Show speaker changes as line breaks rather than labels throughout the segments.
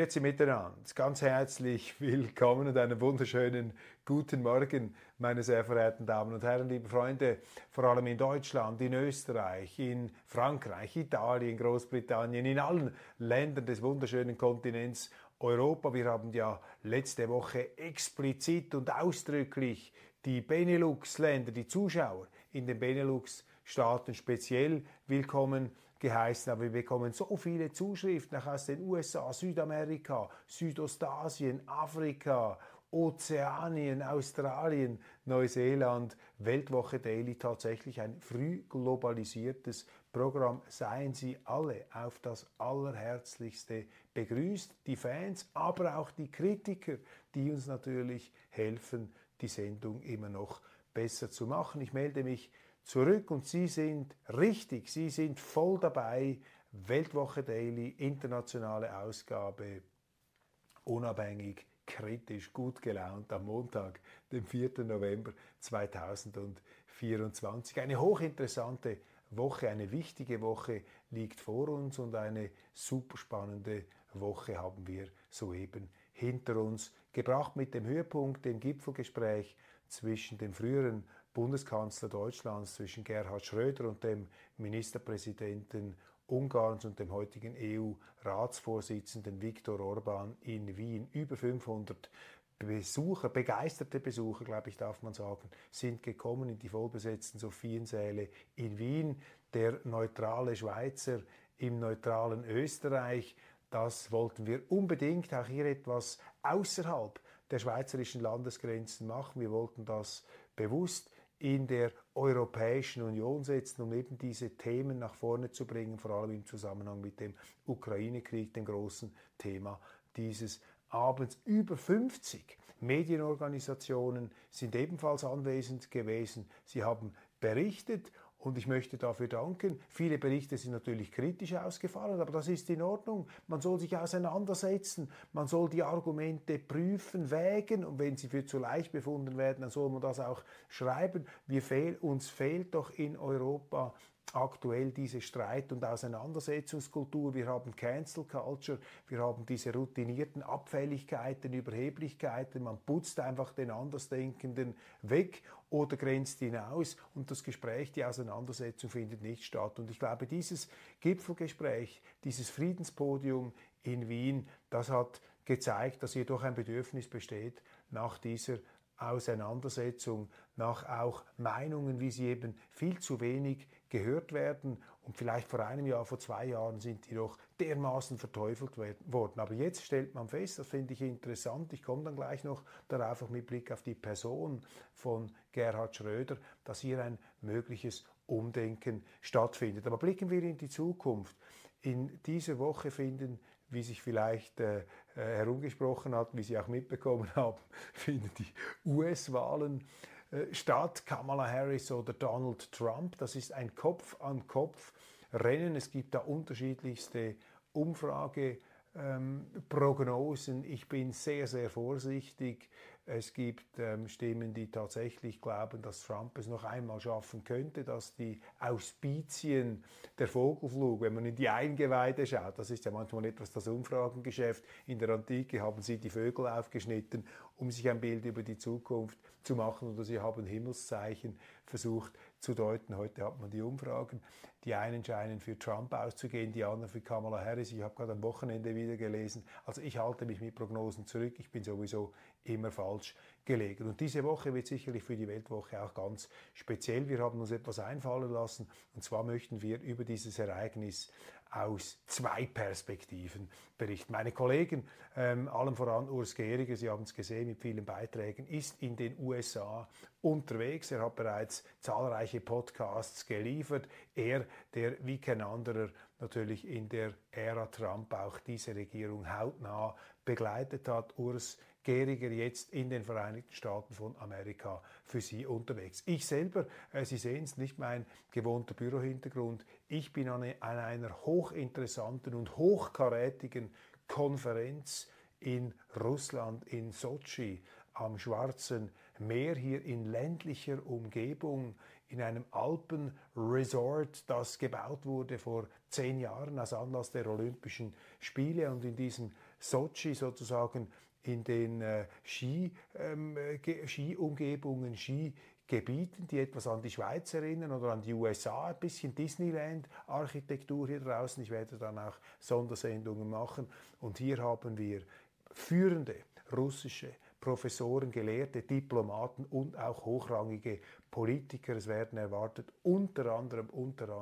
Grüezi miteinander, ganz herzlich willkommen und einen wunderschönen guten Morgen, meine sehr verehrten Damen und Herren, liebe Freunde, vor allem in Deutschland, in Österreich, in Frankreich, Italien, Großbritannien, in allen Ländern des wunderschönen Kontinents Europa. Wir haben ja letzte Woche explizit und ausdrücklich die Benelux-Länder, die Zuschauer in den Benelux-Staaten speziell willkommen geheißen, aber wir bekommen so viele Zuschriften auch aus den USA, Südamerika, Südostasien, Afrika, Ozeanien, Australien, Neuseeland, Weltwoche Daily, tatsächlich ein früh globalisiertes Programm. Seien Sie alle auf das Allerherzlichste begrüßt, die Fans, aber auch die Kritiker, die uns natürlich helfen, die Sendung immer noch besser zu machen. Ich melde mich zurück und Sie sind richtig, Sie sind voll dabei. Weltwoche Daily, internationale Ausgabe, unabhängig, kritisch, gut gelaunt am Montag, dem 4. November 2024. Eine hochinteressante Woche, eine wichtige Woche liegt vor uns und eine super spannende Woche haben wir soeben hinter uns gebracht mit dem Höhepunkt, dem Gipfelgespräch zwischen dem früheren Bundeskanzler Deutschlands, zwischen Gerhard Schröder und dem Ministerpräsidenten Ungarns und dem heutigen EU-Ratsvorsitzenden Viktor Orban in Wien. Über 500 Besucher, begeisterte Besucher, glaube ich, darf man sagen, sind gekommen in die vollbesetzten Sophiensäle in Wien. Der neutrale Schweizer im neutralen Österreich, das wollten wir unbedingt auch hier etwas außerhalb der schweizerischen Landesgrenzen machen. Wir wollten das bewusst in der Europäischen Union setzen, um eben diese Themen nach vorne zu bringen, vor allem im Zusammenhang mit dem Ukraine-Krieg, dem großen Thema dieses Abends. Über 50 Medienorganisationen sind ebenfalls anwesend gewesen. Sie haben berichtet und ich möchte dafür danken. Viele Berichte sind natürlich kritisch ausgefallen, aber das ist in Ordnung. Man soll sich auseinandersetzen, man soll die Argumente prüfen, wägen und wenn sie für zu leicht befunden werden, dann soll man das auch schreiben. Uns fehlt doch in Europa aktuell diese Streit- und Auseinandersetzungskultur. Wir haben Cancel Culture, wir haben diese routinierten Abfälligkeiten, Überheblichkeiten, man putzt einfach den Andersdenkenden weg oder grenzt ihn aus und das Gespräch, die Auseinandersetzung findet nicht statt. Und ich glaube, dieses Gipfelgespräch, dieses Friedenspodium in Wien, das hat gezeigt, dass hier doch ein Bedürfnis besteht nach dieser Auseinandersetzung, nach auch Meinungen, wie sie eben viel zu wenig gehört werden. Und vielleicht vor einem Jahr, vor 2 Jahren sind die doch dermaßen verteufelt worden. Aber jetzt stellt man fest, das finde ich interessant, ich komme dann gleich noch darauf, auch mit Blick auf die Person von Gerhard Schröder, dass hier ein mögliches Umdenken stattfindet. Aber blicken wir in die Zukunft. In dieser Woche finden, wie sich vielleicht herumgesprochen hat, wie Sie auch mitbekommen haben, finden die US-Wahlen statt. Kamala Harris oder Donald Trump, das ist ein Kopf-an-Kopf-Rennen. Es gibt da unterschiedlichste Umfrageprognosen. Ich bin sehr, sehr vorsichtig. Es gibt Stimmen, die tatsächlich glauben, dass Trump es noch einmal schaffen könnte, dass die Auspizien, der Vogelflug, wenn man in die Eingeweide schaut, das ist ja manchmal etwas das Umfragengeschäft. In der Antike haben sie die Vögel aufgeschnitten, um sich ein Bild über die Zukunft zu machen, oder sie haben Himmelszeichen versucht zu deuten. Heute hat man die Umfragen. Die einen scheinen für Trump auszugehen, die anderen für Kamala Harris. Ich habe gerade am Wochenende wieder gelesen. Also ich halte mich mit Prognosen zurück. Ich bin sowieso immer falsch gelegen. Und diese Woche wird sicherlich für die Weltwoche auch ganz speziell. Wir haben uns etwas einfallen lassen. Und zwar möchten wir über dieses Ereignis aus 2 Perspektiven berichten. Meine Kollegen, allem voran Urs Gehriger, Sie haben es gesehen mit vielen Beiträgen, ist in den USA unterwegs. Er hat bereits zahlreiche Podcasts geliefert. Er, der wie kein anderer natürlich in der Ära Trump auch diese Regierung hautnah begleitet hat. Urs Gehriger jetzt in den Vereinigten Staaten von Amerika für Sie unterwegs. Ich selber, Sie sehen es, nicht mein gewohnter Bürohintergrund. Ich bin an einer hochinteressanten und hochkarätigen Konferenz in Russland, in Sotschi, am Schwarzen Meer, hier in ländlicher Umgebung, in einem Alpenresort, das gebaut wurde vor 10 Jahren als Anlass der Olympischen Spiele. Und in diesem Sochi sozusagen in den Skiumgebungen, Skigebieten, die etwas an die Schweiz erinnern oder an die USA, ein bisschen Disneyland-Architektur hier draußen. Ich werde dann auch Sondersendungen machen. Und hier haben wir führende russische Professoren, Gelehrte, Diplomaten und auch hochrangige Politiker. Es werden erwartet unter anderem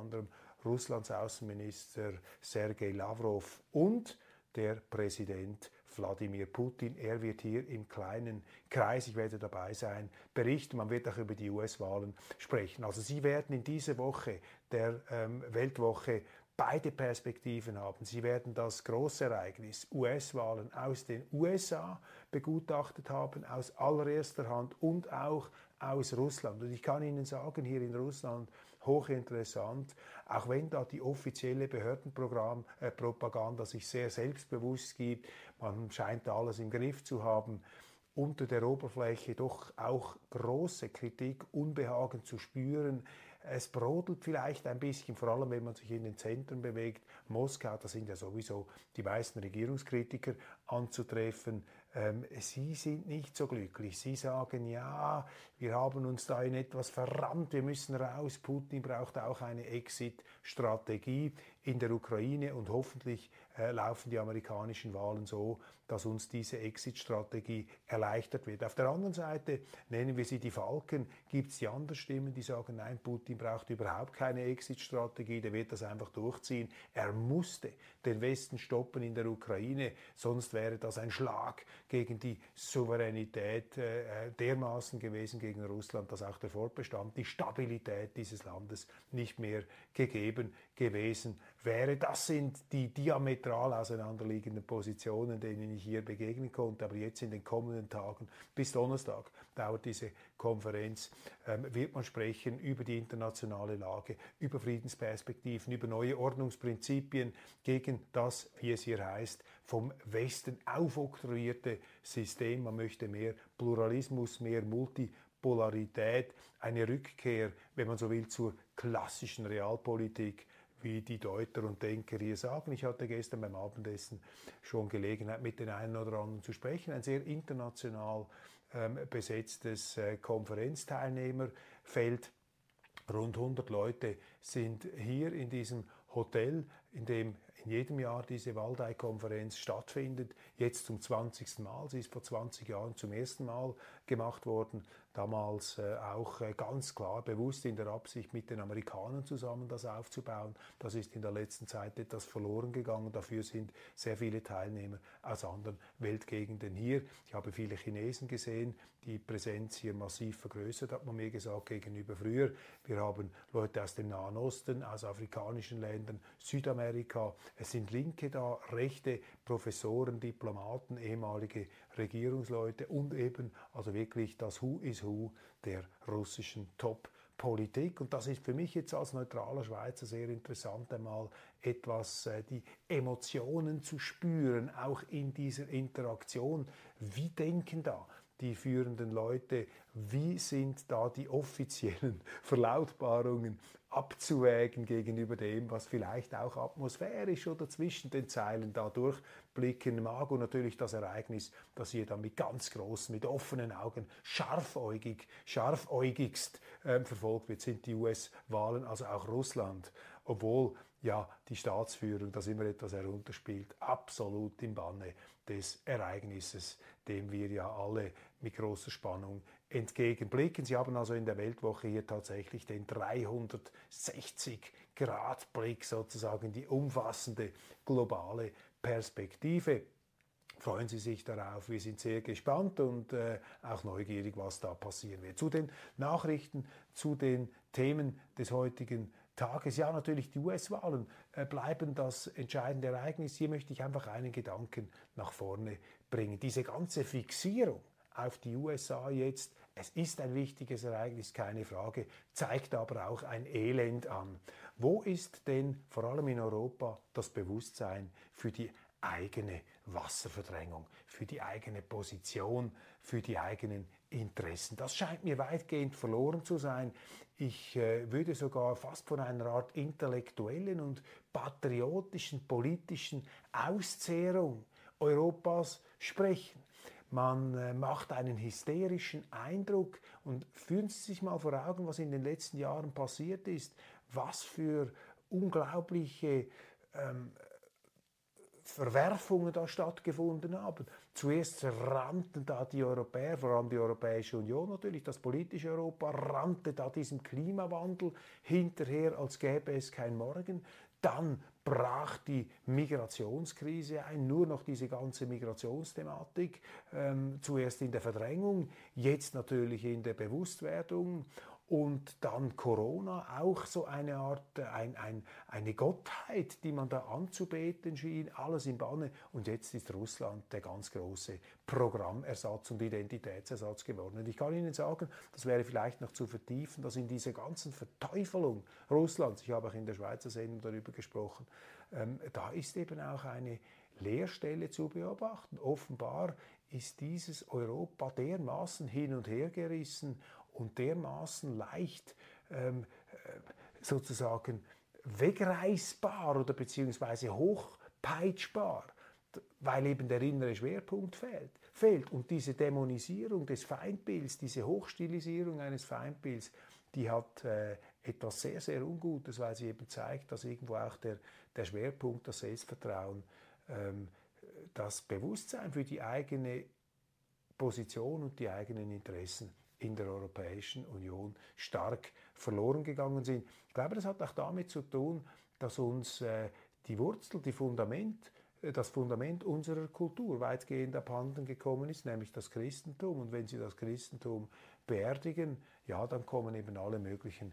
Russlands Außenminister Sergei Lavrov und der Präsident Wladimir Putin. Er wird hier im kleinen Kreis, ich werde dabei sein, berichten. Man wird auch über die US-Wahlen sprechen. Also Sie werden in dieser Woche, der Weltwoche, beide Perspektiven haben. Sie werden das Großereignis US-Wahlen aus den USA begutachtet haben, aus allererster Hand und auch aus Russland. Und ich kann Ihnen sagen, hier in Russland, hochinteressant, auch wenn da die offizielle Behördenpropaganda sich sehr selbstbewusst gibt, man scheint da alles im Griff zu haben, unter der Oberfläche doch auch große Kritik, Unbehagen zu spüren. Es brodelt vielleicht ein bisschen, vor allem wenn man sich in den Zentren bewegt. Moskau, da sind ja sowieso die meisten Regierungskritiker anzutreffen. Sie sind nicht so glücklich. Sie sagen, ja, wir haben uns da in etwas verrannt, wir müssen raus. Putin braucht auch eine Exit-Strategie in der Ukraine und hoffentlich laufen die amerikanischen Wahlen so, dass uns diese Exit-Strategie erleichtert wird. Auf der anderen Seite, nennen wir sie die Falken, gibt es die anderen Stimmen, die sagen, nein, Putin braucht überhaupt keine Exit-Strategie, der wird das einfach durchziehen. Er musste den Westen stoppen in der Ukraine, sonst wäre das ein Schlag gegen die Souveränität dermaßen gewesen gegen Russland, dass auch der Fortbestand, die Stabilität dieses Landes nicht mehr gegeben gewesen wäre. Das sind die diametral auseinanderliegenden Positionen, denen ich hier begegnen konnte. Aber jetzt in den kommenden Tagen, bis Donnerstag dauert diese Konferenz, wird man sprechen über die internationale Lage, über Friedensperspektiven, über neue Ordnungsprinzipien gegen das, wie es hier heißt, vom Westen aufoktroyierte System. Man möchte mehr Pluralismus, mehr Multipolarität, eine Rückkehr, wenn man so will, zur klassischen Realpolitik, wie die Deuter und Denker hier sagen. Ich hatte gestern beim Abendessen schon Gelegenheit, mit den einen oder anderen zu sprechen. Ein sehr international besetztes Konferenzteilnehmerfeld. Rund 100 Leute sind hier in diesem Hotel, in dem in jedem Jahr diese Waldai-Konferenz stattfindet, jetzt zum 20. Mal. Sie ist vor 20 Jahren zum ersten Mal gemacht worden, damals auch ganz klar bewusst in der Absicht, mit den Amerikanern zusammen das aufzubauen. Das ist in der letzten Zeit etwas verloren gegangen. Dafür sind sehr viele Teilnehmer aus anderen Weltgegenden hier. Ich habe viele Chinesen gesehen, die Präsenz hier massiv vergrößert, hat man mir gesagt, gegenüber früher. Wir haben Leute aus dem Nahen Osten, aus afrikanischen Ländern, Südamerika. Es sind Linke da, Rechte, Professoren, Diplomaten, ehemalige Regierungsleute und eben also wirklich das Who is Who der russischen Top-Politik. Und das ist für mich jetzt als neutraler Schweizer sehr interessant, einmal etwas die Emotionen zu spüren, auch in dieser Interaktion. Wie denken da die führenden Leute, wie sind da die offiziellen Verlautbarungen abzuwägen gegenüber dem, was vielleicht auch atmosphärisch oder zwischen den Zeilen da durchblicken mag, und natürlich das Ereignis, das hier dann mit ganz großen, mit offenen Augen scharfäugigst verfolgt wird, sind die US-Wahlen, also auch Russland, obwohl ja die Staatsführung das immer etwas herunterspielt, absolut im Banne des Ereignisses, dem wir ja alle mit großer Spannung entgegenblicken. Sie haben also in der Weltwoche hier tatsächlich den 360-Grad-Blick, sozusagen die umfassende globale Perspektive. Freuen Sie sich darauf, wir sind sehr gespannt und auch neugierig, was da passieren wird. Zu den Nachrichten, zu den Themen des heutigen Tages. Ja, natürlich die US-Wahlen bleiben das entscheidende Ereignis. Hier möchte ich einfach einen Gedanken nach vorne bringen. Diese ganze Fixierung auf die USA jetzt, es ist ein wichtiges Ereignis, keine Frage, zeigt aber auch ein Elend an. Wo ist denn vor allem in Europa das Bewusstsein für die eigene Wasserverdrängung, für die eigene Position, für die eigenen Interessen? Das scheint mir weitgehend verloren zu sein. Ich würde sogar fast von einer Art intellektuellen und patriotischen, politischen Auszehrung Europas sprechen. Man macht einen hysterischen Eindruck und führen Sie sich mal vor Augen, was in den letzten Jahren passiert ist, was für unglaubliche Verwerfungen da stattgefunden haben. Zuerst rannten da die Europäer, vor allem die Europäische Union natürlich, das politische Europa, rannte da diesem Klimawandel hinterher, als gäbe es kein Morgen. Dann brach die Migrationskrise ein, nur noch diese ganze Migrationsthematik, zuerst in der Verdrängung, jetzt natürlich in der Bewusstwerdung. Und dann Corona, auch so eine Art, eine Gottheit, die man da anzubeten schien, alles im Banne. Und jetzt ist Russland der ganz große Programmersatz und Identitätsersatz geworden. Und ich kann Ihnen sagen, das wäre vielleicht noch zu vertiefen, dass in dieser ganzen Verteufelung Russlands, ich habe auch in der Schweizer Sendung darüber gesprochen, da ist eben auch eine Leerstelle zu beobachten. Offenbar ist dieses Europa dermaßen hin und her gerissen und dermaßen leicht sozusagen wegreißbar oder beziehungsweise hochpeitschbar, weil eben der innere Schwerpunkt fehlt. Und diese Dämonisierung des Feindbilds, diese Hochstilisierung eines Feindbilds, die hat etwas sehr, sehr Ungutes, weil sie eben zeigt, dass irgendwo auch der Schwerpunkt, das Selbstvertrauen, das Bewusstsein für die eigene Position und die eigenen Interessen in der Europäischen Union stark verloren gegangen sind. Ich glaube, das hat auch damit zu tun, dass uns die Wurzel, das Fundament unserer Kultur weitgehend abhanden gekommen ist, nämlich das Christentum. Und wenn Sie das Christentum beerdigen, ja, dann kommen eben alle möglichen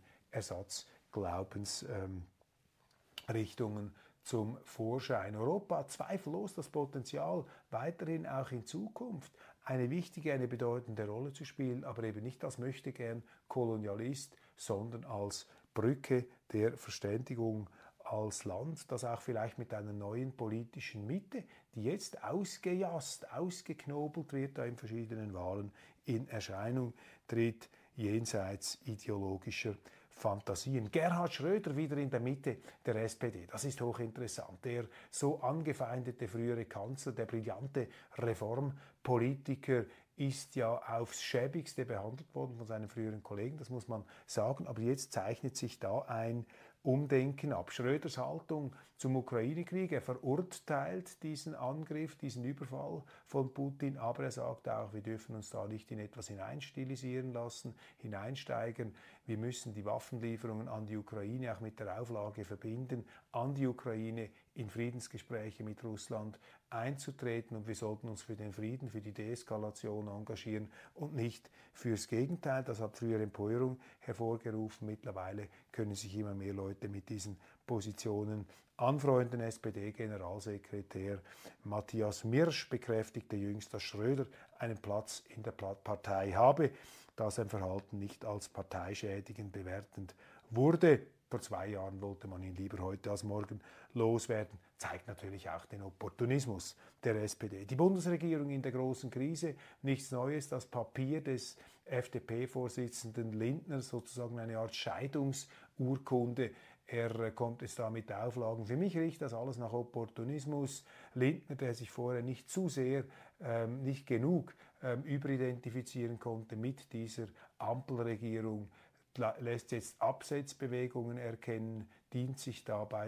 Ersatzglaubensrichtungen zum Vorschein. Europa hat zweifellos das Potenzial, weiterhin auch in Zukunft eine wichtige, eine bedeutende Rolle zu spielen, aber eben nicht als möchtegern Kolonialist, sondern als Brücke der Verständigung, als Land, das auch vielleicht mit einer neuen politischen Mitte, die jetzt ausgejasst, ausgeknobelt wird, da in verschiedenen Wahlen in Erscheinung tritt, jenseits ideologischer Fantasien. Gerhard Schröder wieder in der Mitte der SPD. Das ist hochinteressant. Der so angefeindete frühere Kanzler, der brillante Reformpolitiker, ist ja aufs Schäbigste behandelt worden von seinen früheren Kollegen, das muss man sagen. Aber jetzt zeichnet sich da ein Umdenken ab. Schröders Haltung zum Ukraine-Krieg, er verurteilt diesen Angriff, diesen Überfall von Putin, aber er sagt auch, wir dürfen uns da nicht in etwas hineinstilisieren lassen, hineinsteigern. Wir müssen die Waffenlieferungen an die Ukraine auch mit der Auflage verbinden, an die Ukraine in Friedensgespräche mit Russland einzutreten, und wir sollten uns für den Frieden, für die Deeskalation engagieren und nicht fürs Gegenteil. Das hat früher Empörung hervorgerufen. Mittlerweile können sich immer mehr Leute mit diesen Positionen anfreunden. SPD-Generalsekretär Matthias Mirsch bekräftigte jüngst, dass Schröder einen Platz in der Partei habe, da sein Verhalten nicht als parteischädigend bewertend wurde. Vor 2 Jahren wollte man ihn lieber heute als morgen loswerden. Zeigt natürlich auch den Opportunismus der SPD. Die Bundesregierung in der großen Krise, nichts Neues, das Papier des FDP-Vorsitzenden Lindner, sozusagen eine Art Scheidungsurkunde. Er kommt es da mit Auflagen. Für mich riecht das alles nach Opportunismus. Lindner, der sich vorher nicht zu sehr, nicht genug überidentifizieren konnte mit dieser Ampelregierung, lässt jetzt Absetzbewegungen erkennen, dient sich da bei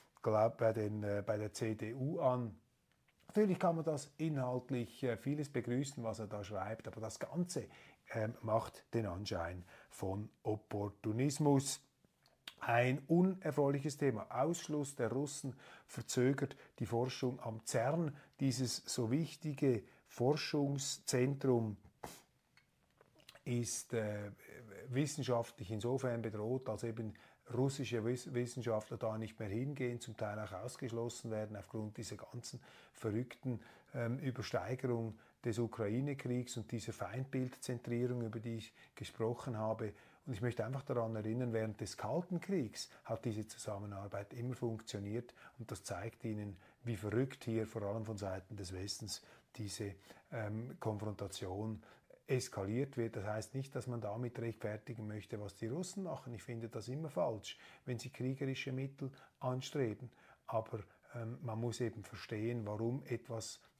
der CDU an. Natürlich kann man das inhaltlich vieles begrüßen, was er da schreibt, aber das Ganze macht den Anschein von Opportunismus. Ein unerfreuliches Thema. Ausschluss der Russen verzögert die Forschung am CERN, dieses so wichtige Forschungszentrum ist wissenschaftlich insofern bedroht, als eben russische Wissenschaftler da nicht mehr hingehen, zum Teil auch ausgeschlossen werden aufgrund dieser ganzen verrückten Übersteigerung des Ukraine-Kriegs und dieser Feindbildzentrierung, über die ich gesprochen habe. Und ich möchte einfach daran erinnern, während des Kalten Kriegs hat diese Zusammenarbeit immer funktioniert, und das zeigt Ihnen, wie verrückt hier vor allem von Seiten des Westens diese Konfrontation eskaliert wird. Das heißt nicht, dass man damit rechtfertigen möchte, was die Russen machen. Ich finde das immer falsch, wenn sie kriegerische Mittel anstreben. Aber man muss eben verstehen, warum etwas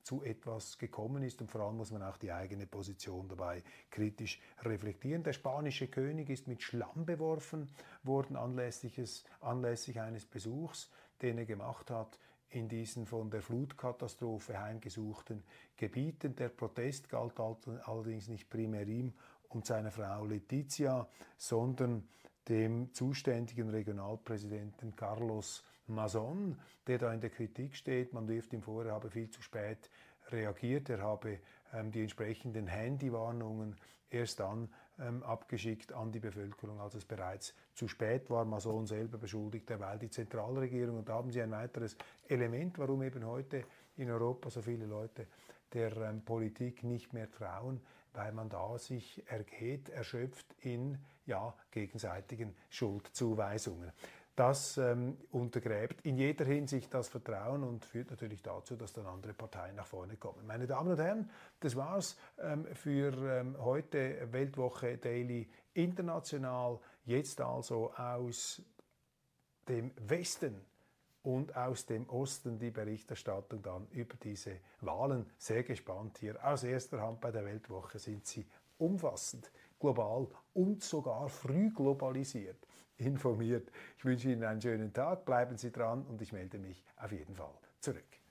zu etwas gekommen ist. Und vor allem muss man auch die eigene Position dabei kritisch reflektieren. Der spanische König ist mit Schlamm beworfen worden anlässlich eines Besuchs, den er gemacht hat in diesen von der Flutkatastrophe heimgesuchten Gebieten. Der Protest galt allerdings nicht primär ihm und seiner Frau Letizia, sondern dem zuständigen Regionalpräsidenten Carlos Mazón, der da in der Kritik steht. Man wirft ihm vor, er habe viel zu spät reagiert, er habe die entsprechenden Handywarnungen erst dann abgeschickt an die Bevölkerung, als es bereits zu spät war. Mazón selber beschuldigt derweil die Zentralregierung. Und da haben Sie ein weiteres Element, warum eben heute in Europa so viele Leute der Politik nicht mehr trauen, weil man da sich erschöpft in gegenseitigen Schuldzuweisungen. Das untergräbt in jeder Hinsicht das Vertrauen und führt natürlich dazu, dass dann andere Parteien nach vorne kommen. Meine Damen und Herren, das war's für heute Weltwoche Daily International. Jetzt also aus dem Westen und aus dem Osten die Berichterstattung dann über diese Wahlen. Sehr gespannt hier. Aus erster Hand bei der Weltwoche sind Sie umfassend, global und sogar früh globalisiert informiert. Ich wünsche Ihnen einen schönen Tag, bleiben Sie dran und ich melde mich auf jeden Fall zurück.